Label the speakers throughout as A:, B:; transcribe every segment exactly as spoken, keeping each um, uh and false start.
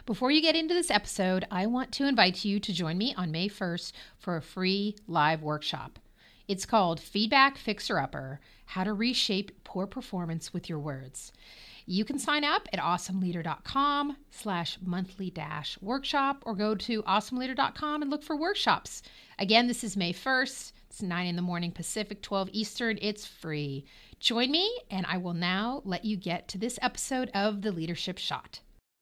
A: Before you get into this episode, I want to invite you to join me on May first for a free live workshop. It's called Feedback Fixer-Upper, How to Reshape Poor Performance with Your Words. You can sign up at awesomeleader.com slash monthly dash workshop or go to awesomeleader dot com and look for workshops. Again, this is May first. It's nine in the morning Pacific, twelve Eastern. It's free. Join me, and I will now let you get to this episode of The Leadership Shot.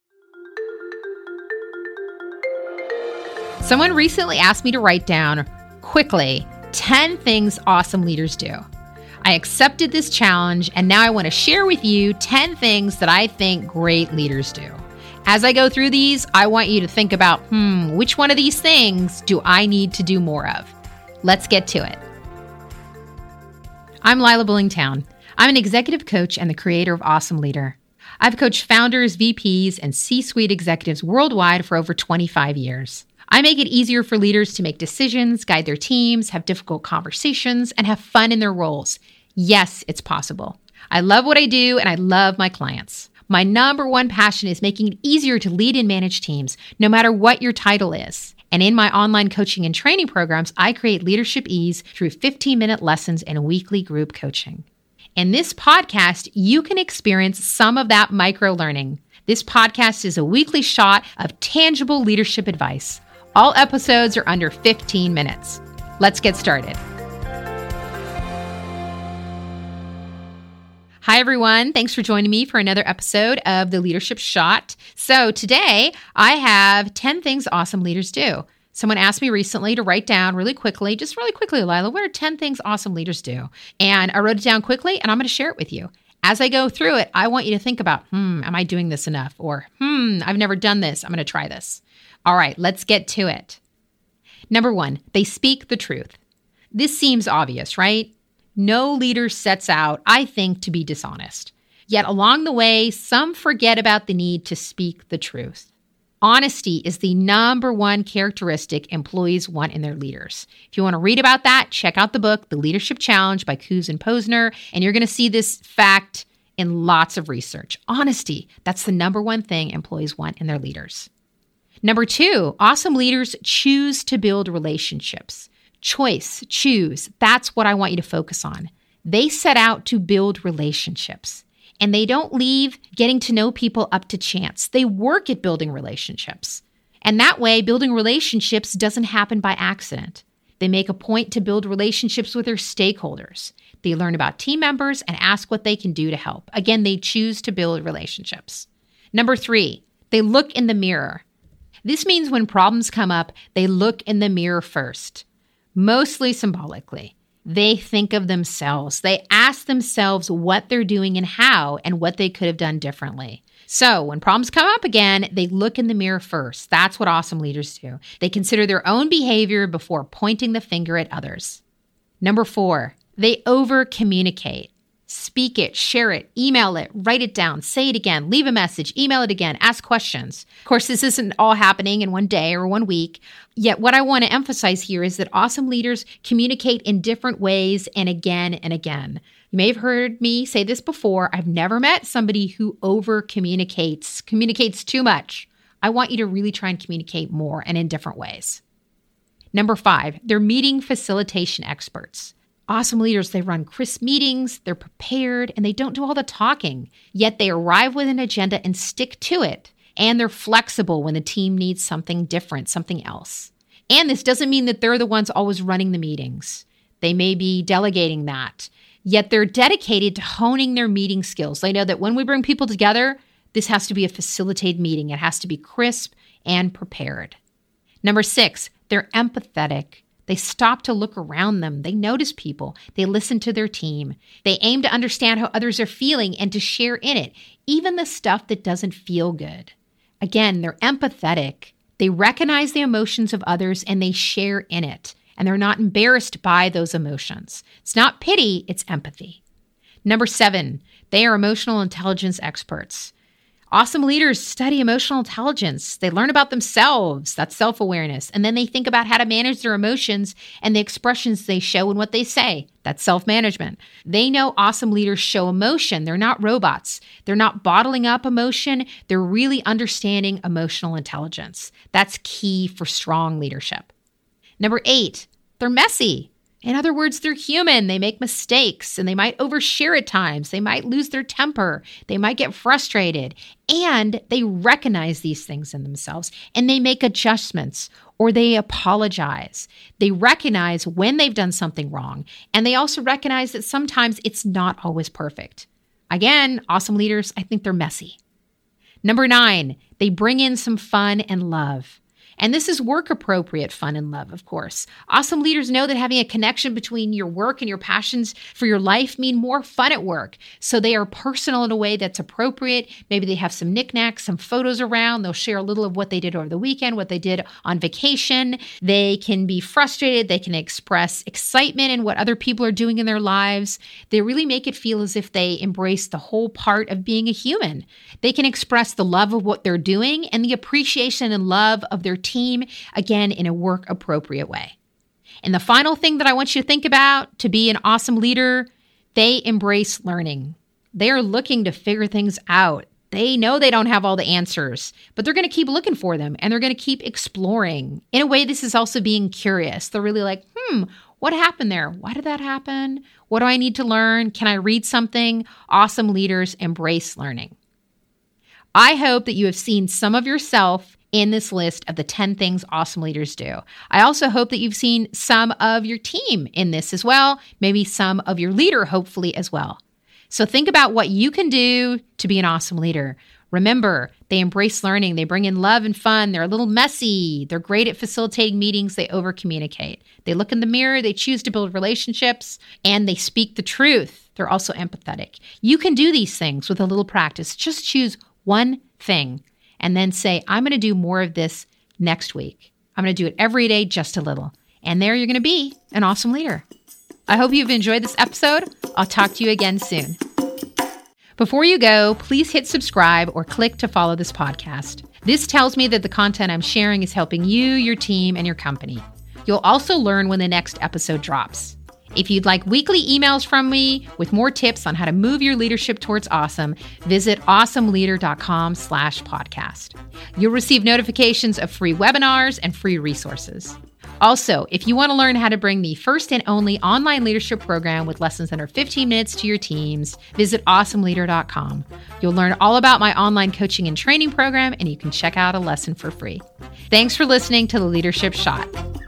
A: Someone recently asked me to write down, quickly, ten things awesome leaders do. I accepted this challenge, and now I want to share with you ten things that I think great leaders do. As I go through these, I want you to think about, hmm, which one of these things do I need to do more of? Let's get to it. I'm Lila Bullingtown. I'm an executive coach and the creator of Awesome Leader. I've coached founders, V Ps, and C-suite executives worldwide for over twenty-five years. I make it easier for leaders to make decisions, guide their teams, have difficult conversations, and have fun in their roles. Yes, it's possible. I love what I do, and I love my clients. My number one passion is making it easier to lead and manage teams, no matter what your title is. And in my online coaching and training programs, I create leadership ease through fifteen-minute lessons and weekly group coaching. In this podcast, you can experience some of that micro-learning. This podcast is a weekly shot of tangible leadership advice. All episodes are under fifteen minutes. Let's get started. Hi, everyone. Thanks for joining me for another episode of The Leadership Shot. So today I have ten things awesome leaders do. Someone asked me recently to write down really quickly, just really quickly, Lila, what are ten things awesome leaders do? And I wrote it down quickly, and I'm going to share it with you. As I go through it, I want you to think about, hmm, am I doing this enough? Or, hmm, I've never done this. I'm going to try this. All right, let's get to it. Number one, they speak the truth. This seems obvious, right? No leader sets out, I think, to be dishonest. Yet along the way, some forget about the need to speak the truth. Honesty is the number one characteristic employees want in their leaders. If you want to read about that, check out the book, The Leadership Challenge by Coos and Posner, and you're going to see this fact in lots of research. Honesty, that's the number one thing employees want in their leaders. Number two, awesome leaders choose to build relationships. Choice, choose, that's what I want you to focus on. They set out to build relationships, and they don't leave getting to know people up to chance. They work at building relationships. And that way, building relationships doesn't happen by accident. They make a point to build relationships with their stakeholders. They learn about team members and ask what they can do to help. Again, they choose to build relationships. Number three, they look in the mirror. This means when problems come up, they look in the mirror first. Mostly symbolically. They think of themselves. They ask themselves what they're doing and how and what they could have done differently. So when problems come up again, they look in the mirror first. That's what awesome leaders do. They consider their own behavior before pointing the finger at others. Number four, they over-communicate. Speak it, share it, email it, write it down, say it again, leave a message, email it again, ask questions. Of course, this isn't all happening in one day or one week. Yet what I want to emphasize here is that awesome leaders communicate in different ways and again and again. You may have heard me say this before. I've never met somebody who over-communicates, communicates too much. I want you to really try and communicate more and in different ways. Number five, they're meeting facilitation experts. Awesome leaders, they run crisp meetings, they're prepared, and they don't do all the talking. Yet they arrive with an agenda and stick to it. And they're flexible when the team needs something different, something else. And this doesn't mean that they're the ones always running the meetings. They may be delegating that. Yet they're dedicated to honing their meeting skills. They know that when we bring people together, this has to be a facilitated meeting. It has to be crisp and prepared. Number six, they're empathetic. They stop to look around them. They notice people. They listen to their team. They aim to understand how others are feeling and to share in it, even the stuff that doesn't feel good. Again, they're empathetic. They recognize the emotions of others and they share in it. And they're not embarrassed by those emotions. It's not pity, it's empathy. Number seven, they are emotional intelligence experts. Awesome leaders study emotional intelligence. They learn about themselves, that's self-awareness, and then they think about how to manage their emotions and the expressions they show and what they say. That's self-management. They know awesome leaders show emotion. They're not robots. They're not bottling up emotion. They're really understanding emotional intelligence. That's key for strong leadership. Number eight, they're messy. In other words, they're human. They make mistakes and they might overshare at times. They might lose their temper. They might get frustrated. And they recognize these things in themselves and they make adjustments or they apologize. They recognize when they've done something wrong. And they also recognize that sometimes it's not always perfect. Again, awesome leaders, I think they're messy. Number nine, they bring in some fun and love. And this is work-appropriate fun and love, of course. Awesome leaders know that having a connection between your work and your passions for your life mean more fun at work. So they are personal in a way that's appropriate. Maybe they have some knickknacks, some photos around. They'll share a little of what they did over the weekend, what they did on vacation. They can be frustrated. They can express excitement in what other people are doing in their lives. They really make it feel as if they embrace the whole part of being a human. They can express the love of what they're doing and the appreciation and love of their team, again, in a work-appropriate way. And the final thing that I want you to think about to be an awesome leader, they embrace learning. They are looking to figure things out. They know they don't have all the answers, but they're going to keep looking for them and they're going to keep exploring. In a way, this is also being curious. They're really like, hmm, what happened there? Why did that happen? What do I need to learn? Can I read something? Awesome leaders embrace learning. I hope that you have seen some of yourself in this list of the ten things awesome leaders do. I also hope that you've seen some of your team in this as well, maybe some of your leader, hopefully, as well. So think about what you can do to be an awesome leader. Remember, they embrace learning. They bring in love and fun. They're a little messy. They're great at facilitating meetings. They over-communicate. They look in the mirror. They choose to build relationships, and they speak the truth. They're also empathetic. You can do these things with a little practice. Just choose one thing and then say, I'm going to do more of this next week. I'm going to do it every day, just a little. And there you're going to be an awesome leader. I hope you've enjoyed this episode. I'll talk to you again soon. Before you go, please hit subscribe or click to follow this podcast. This tells me that the content I'm sharing is helping you, your team, and your company. You'll also learn when the next episode drops. If you'd like weekly emails from me with more tips on how to move your leadership towards awesome, visit awesomeleader.com slash podcast. You'll receive notifications of free webinars and free resources. Also, if you want to learn how to bring the first and only online leadership program with lessons under fifteen minutes to your teams, visit awesome leader dot com. You'll learn all about my online coaching and training program, and you can check out a lesson for free. Thanks for listening to The Leadership Shot.